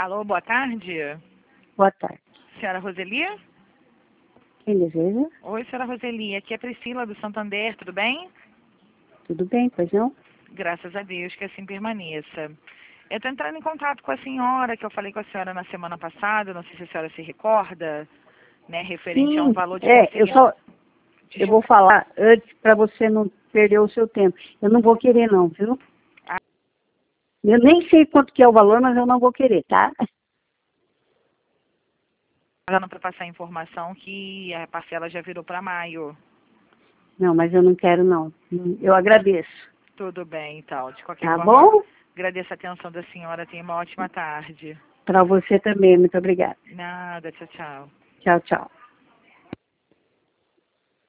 Alô, boa tarde. Boa tarde. Senhora Roseli? Quem deseja? Oi, senhora Roseli. Aqui é Priscila do Santander, tudo bem? Tudo bem, pois não? Graças a Deus, que assim permaneça. Eu estou entrando em contato com a senhora, que eu falei com a senhora na semana passada, não sei se a senhora se recorda, né, referente a um Sim, valor de parceria. eu vou falar antes para você não perder o seu tempo. Eu não vou querer não, viu? Ah. Eu nem sei quanto que é o valor, mas eu não vou querer, tá? Pagando para passar a informação que a parcela já virou para maio. Não, mas eu não quero não. Eu agradeço. Tudo bem, então. De qualquer Tá forma, bom? agradeço a atenção da senhora. Tenha uma ótima tarde. Para você também, muito obrigada. Nada, tchau, tchau. Tchau, tchau.